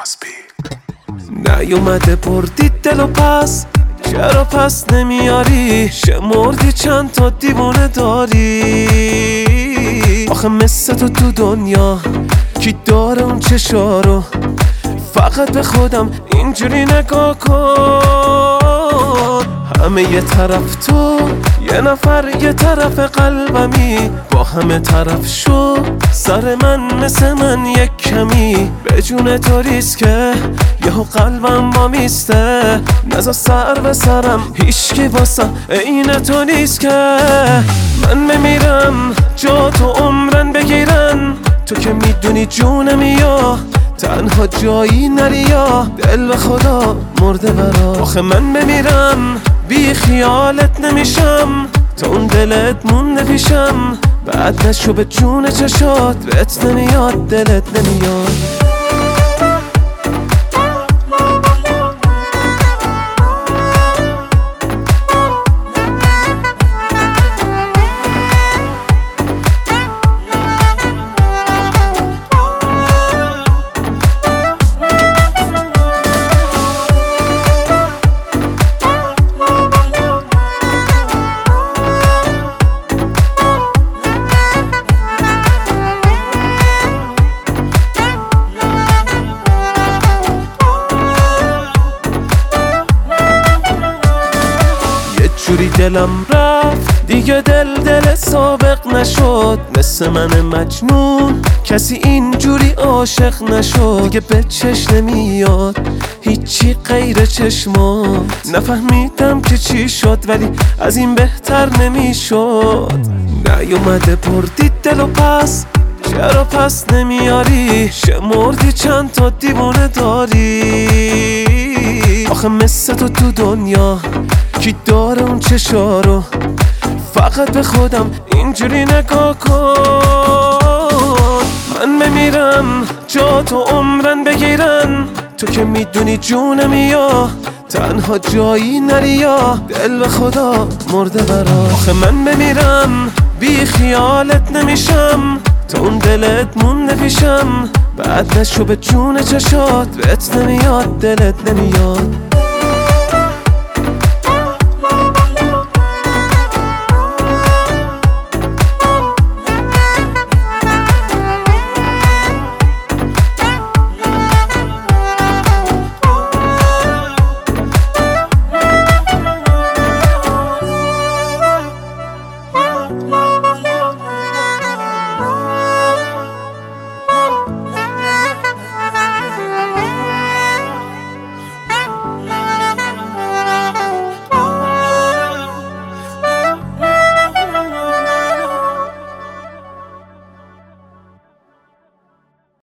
نیومده بردی دل و پس چرا پس نمیاری؟ شمردی چند تا دیوونه داری؟ آخه مثل تو دنیا کی داره اون چشارو؟ فقط به خودم اینجوری نگاه کن. همه یه طرف تو، یه نفر یه طرف قلبمی، با همه طرف شو سر من مثل من یک کمی. به جون تو ریسکه یهو قلبم با میسته، نزا سر به سرم هیچکی واسه این تو نیست که من بمیرم جا تو عمرن بگیرن. تو که میدونی جونمی یا تنها جایی نری یا دل به خدا مرده برا. آخه من بمیرم بی خیالت نمیشم، تا اون دلت مونده پیشم. بعد نشو به جون چشات بهت نمیاد دلت نمیاد. جوری دلم رفت دیگه دل سابق نشد. مثل من مجنون کسی اینجوری عاشق نشد. دیگه به چشم نمیاد هیچی غیر چشمات. نفهمیدم که چی شد ولی از این بهتر نمیشد. نیومده بردی دل و پس چرا پس نمیاری؟ شمردی چند تا دیوونه داری؟ آخه مثل تو دنیا کی داره اون چشارو؟ فقط به خودم اینجوری نگاه کن. من بمیرم جا تو عمرن بگیرن. تو که میدونی جونمی یا تنها جایی نری یا دل به خدا مرده برا. آخه من بمیرم بی خیالت نمیشم، تا اون دلت مونده پیشم. بعد نشو به جون چشات بهت نمیاد دلت نمیاد.